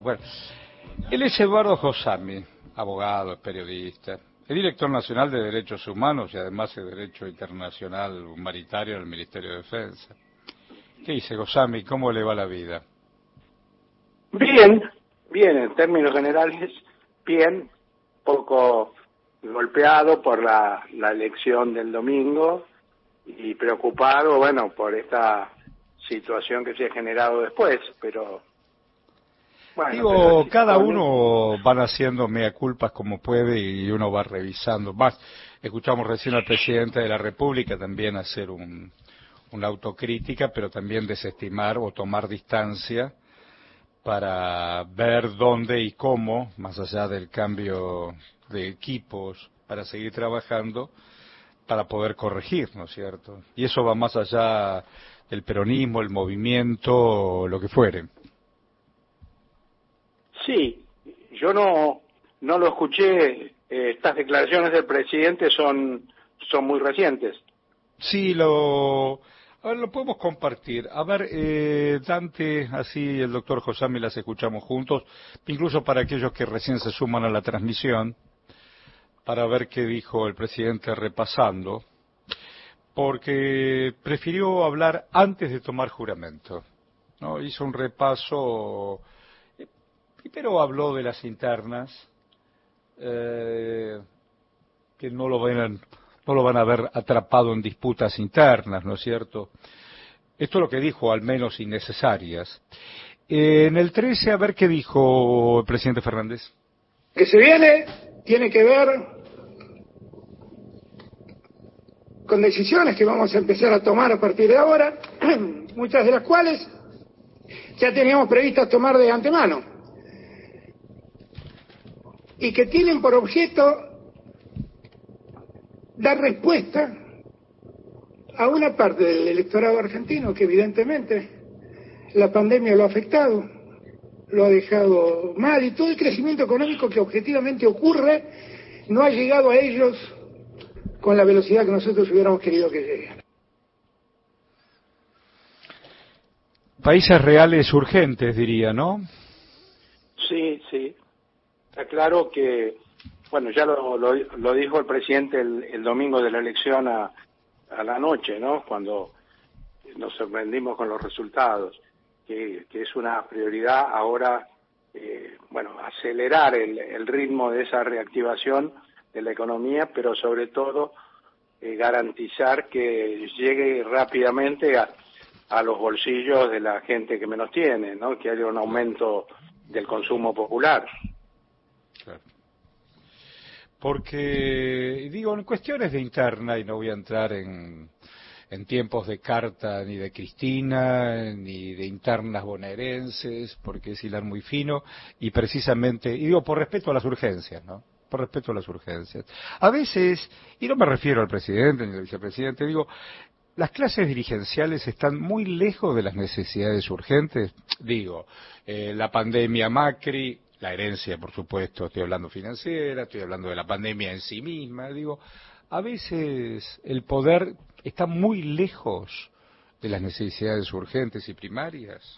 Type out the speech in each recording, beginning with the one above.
Bueno, él es Eduardo Josami, abogado, periodista, es director nacional de Derechos Humanos y además de Derecho Internacional Humanitario del Ministerio de Defensa. ¿Qué dice Josami? ¿Cómo le va la vida? Bien, bien, en términos generales, bien, poco golpeado por la elección del domingo y preocupado, bueno, por esta situación que se ha generado después, pero bueno. Digo, cada uno van haciendo mea culpas como puede y uno va revisando. Más, escuchamos recién al presidente de la República también hacer una autocrítica, pero también desestimar o tomar distancia para ver dónde y cómo, más allá del cambio de equipos, para seguir trabajando, para poder corregir, ¿no es cierto? Y eso va más allá del peronismo, el movimiento, lo que fuere. Sí, yo no lo escuché, estas declaraciones del presidente son muy recientes. Sí, a ver, lo podemos compartir. A ver, Dante, así el doctor Josami las escuchamos juntos, incluso para aquellos que recién se suman a la transmisión, para ver qué dijo el presidente repasando, porque prefirió hablar antes de tomar juramento, ¿no? Hizo un repaso, primero habló de las internas, que no lo van a ver atrapado en disputas internas, ¿no es cierto? Esto es lo que dijo, al menos innecesarias. En el 13, a ver qué dijo el presidente Fernández. Que se viene tiene que ver con decisiones que vamos a empezar a tomar a partir de ahora, muchas de las cuales ya teníamos previstas tomar de antemano, y que tienen por objeto dar respuesta a una parte del electorado argentino que evidentemente la pandemia lo ha afectado, lo ha dejado mal, y todo el crecimiento económico que objetivamente ocurre no ha llegado a ellos con la velocidad que nosotros hubiéramos querido que llegue. Países reales urgentes, diría, ¿no? Sí, sí. Está claro que, bueno, ya lo dijo el presidente el domingo de la elección a la noche, ¿no? Cuando nos sorprendimos con los resultados, que es una prioridad ahora, bueno, acelerar el ritmo de esa reactivación de la economía, pero sobre todo garantizar que llegue rápidamente a los bolsillos de la gente que menos tiene, ¿no? Que haya un aumento del consumo popular. Claro. Porque, digo, en cuestiones de interna, y no voy a entrar en tiempos de Carta ni de Cristina, ni de internas bonaerenses, porque es hilar muy fino, y precisamente, y digo, por respeto a las urgencias, ¿no? Por respeto a las urgencias. A veces, y no me refiero al presidente ni al vicepresidente, digo, las clases dirigenciales están muy lejos de las necesidades urgentes. Digo, la pandemia Macri, la herencia, por supuesto, estoy hablando financiera, estoy hablando de la pandemia en sí misma, digo, a veces el poder está muy lejos de las necesidades urgentes y primarias.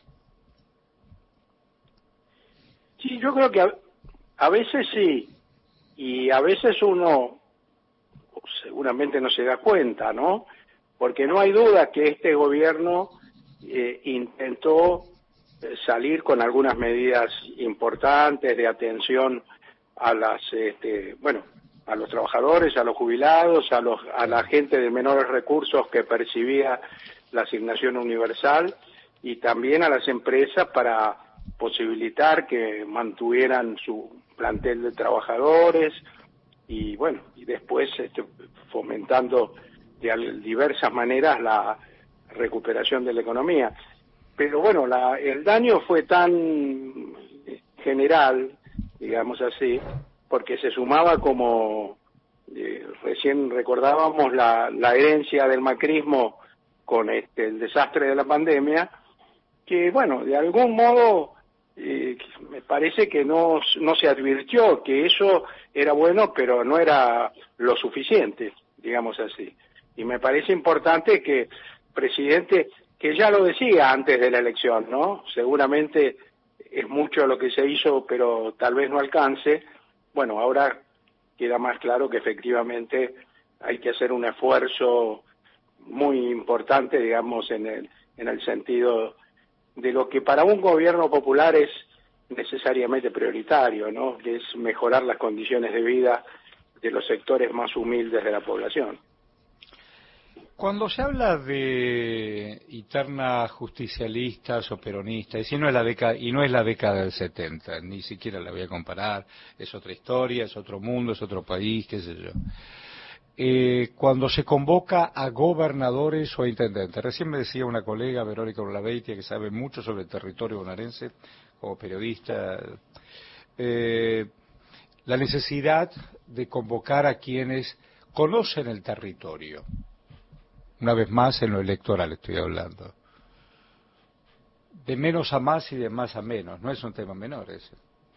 Sí, yo creo que a veces sí, y a veces uno seguramente no se da cuenta, ¿no? Porque no hay duda que este gobierno intentó salir con algunas medidas importantes de atención a a los trabajadores, a los jubilados, a la gente de menores recursos que percibía la asignación universal, y también a las empresas para posibilitar que mantuvieran su plantel de trabajadores, y bueno, y después fomentando de diversas maneras la recuperación de la economía. Pero bueno, el daño fue tan general, digamos así, porque se sumaba, como recién recordábamos, la herencia del macrismo con el desastre de la pandemia, que bueno, de algún modo me parece que no se advirtió que eso era bueno, pero no era lo suficiente, digamos así. Y me parece importante que el presidente, que ya lo decía antes de la elección, ¿no? Seguramente es mucho lo que se hizo, pero tal vez no alcance. Bueno, ahora queda más claro que efectivamente hay que hacer un esfuerzo muy importante, digamos, en el sentido de lo que para un gobierno popular es necesariamente prioritario, ¿no? Que es mejorar las condiciones de vida de los sectores más humildes de la población. Cuando se habla de internas justicialistas o peronistas, y no es la década del 70, ni siquiera la voy a comparar, es otra historia, es otro mundo, es otro país, qué sé yo. Cuando se convoca a gobernadores o a intendentes, recién me decía una colega, Verónica Urlabeitia, que sabe mucho sobre el territorio bonaerense, como periodista, la necesidad de convocar a quienes conocen el territorio. Una vez más, en lo electoral estoy hablando. De menos a más y de más a menos, no es un tema menor ese.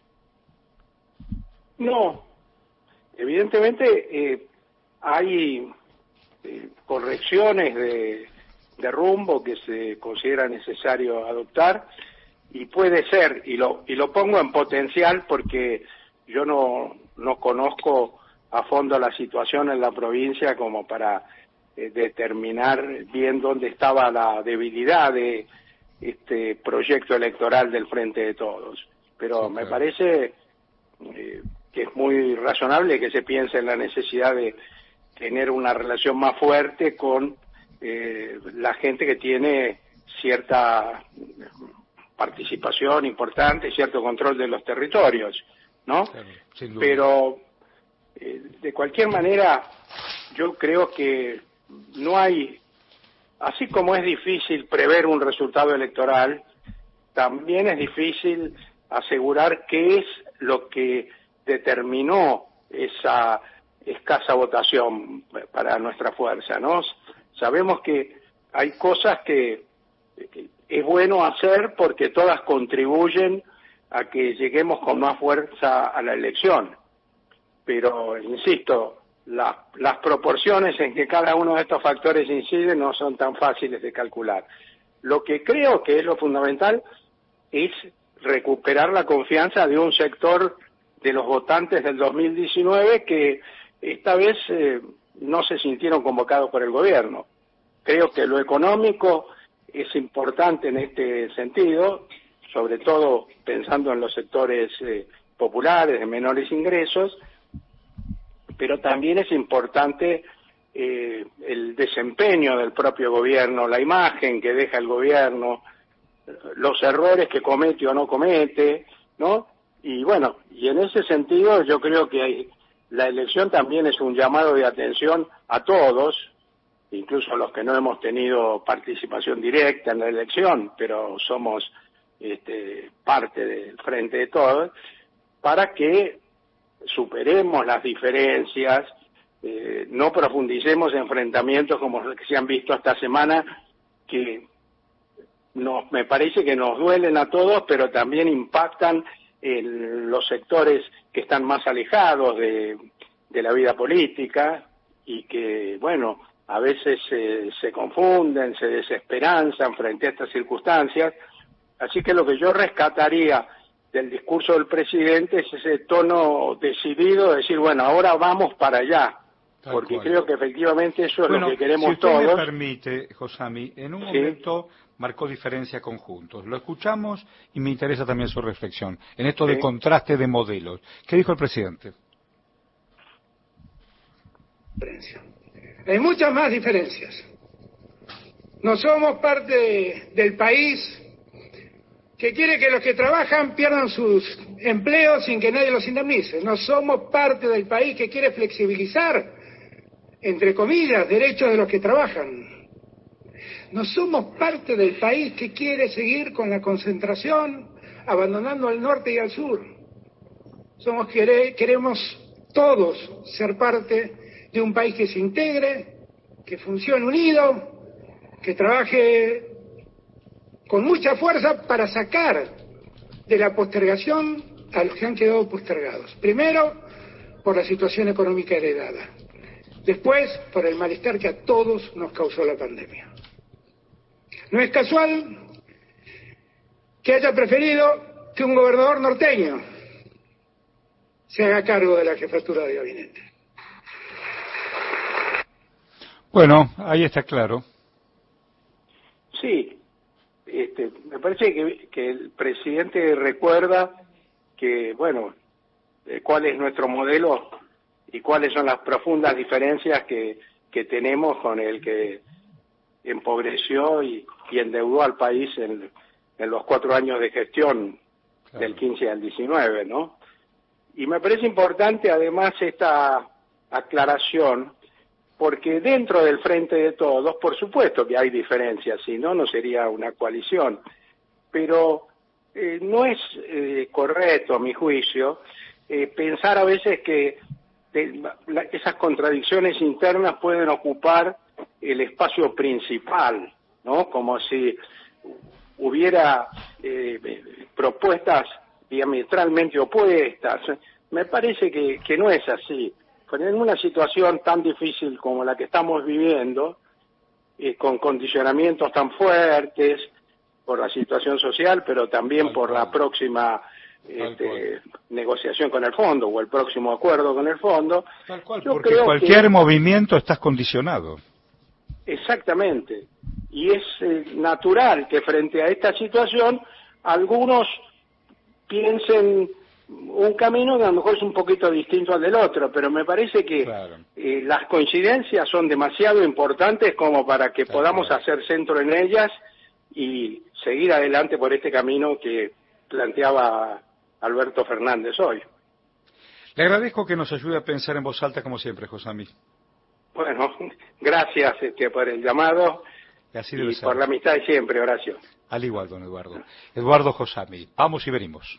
No, evidentemente hay correcciones de rumbo que se considera necesario adoptar, y puede ser, y lo pongo en potencial porque yo no conozco a fondo la situación en la provincia como para determinar bien dónde estaba la debilidad de este proyecto electoral del Frente de Todos. Pero Sí, me claro. parece que es muy razonable que se piense en la necesidad de tener una relación más fuerte con la gente que tiene cierta participación importante, cierto control de los territorios, ¿no? Claro, sin duda. Pero de cualquier manera yo creo que no hay, así como es difícil prever un resultado electoral, también es difícil asegurar qué es lo que determinó esa escasa votación para nuestra fuerza, ¿no? Sabemos que hay cosas que es bueno hacer porque todas contribuyen a que lleguemos con más fuerza a la elección. Pero, insisto, las proporciones en que cada uno de estos factores incide no son tan fáciles de calcular. Lo que creo que es lo fundamental es recuperar la confianza de un sector de los votantes del 2019 que esta vez no se sintieron convocados por el gobierno. Creo que lo económico es importante en este sentido, sobre todo pensando en los sectores populares de menores ingresos, pero también es importante el desempeño del propio gobierno, la imagen que deja el gobierno, los errores que comete o no comete, ¿no? Y bueno, y en ese sentido yo creo que la elección también es un llamado de atención a todos, incluso a los que no hemos tenido participación directa en la elección, pero somos parte del Frente de Todos, para que superemos las diferencias, no profundicemos enfrentamientos como los que se han visto esta semana, que me parece que nos duelen a todos, pero también impactan en los sectores que están más alejados de la vida política y que, bueno, a veces se confunden, se desesperanzan frente a estas circunstancias. Así que lo que yo rescataría del discurso del presidente es ese tono decidido de decir, bueno, ahora vamos para allá, porque creo que efectivamente eso es lo que queremos todos. Si usted me permite, Josami, en un momento marcó diferencia con Juntos. Lo escuchamos y me interesa también su reflexión en esto de contraste de modelos. ¿Qué dijo el presidente? Hay muchas más diferencias. No somos parte del país que quiere que los que trabajan pierdan sus empleos sin que nadie los indemnice. No somos parte del país que quiere flexibilizar, entre comillas, derechos de los que trabajan. No somos parte del país que quiere seguir con la concentración, abandonando al norte y al sur. Queremos todos ser parte de un país que se integre, que funcione unido, que trabaje con mucha fuerza para sacar de la postergación a los que han quedado postergados. Primero, por la situación económica heredada. Después, por el malestar que a todos nos causó la pandemia. No es casual que haya preferido que un gobernador norteño se haga cargo de la jefatura de gabinete. Bueno, ahí está claro. Sí, me parece que el presidente recuerda que, bueno, cuál es nuestro modelo y cuáles son las profundas diferencias que tenemos con el que empobreció y endeudó al país en los 4 años de gestión, claro, del 15 al 19, ¿no? Y me parece importante además esta aclaración, porque dentro del Frente de Todos, por supuesto que hay diferencias, si no, no sería una coalición, pero no es correcto, a mi juicio, pensar a veces que esas contradicciones internas pueden ocupar el espacio principal, ¿no? Como si hubiera propuestas diametralmente opuestas. Me parece que no es así. Pero en una situación tan difícil como la que estamos viviendo, con condicionamientos tan fuertes por la situación social, pero también por la próxima negociación con el fondo o el próximo acuerdo con el fondo. Tal cual, porque cualquier movimiento estás condicionado. Exactamente. Y es natural que frente a esta situación algunos piensen un camino que a lo mejor es un poquito distinto al del otro, pero me parece que claro, las coincidencias son demasiado importantes como para que podamos hacer centro en ellas y seguir adelante por este camino que planteaba Alberto Fernández hoy. Le agradezco que nos ayude a pensar en voz alta como siempre, Josami. Bueno, gracias por el llamado y por la amistad de siempre, Horacio. Al igual, don Eduardo. Eduardo Josami. Vamos y venimos.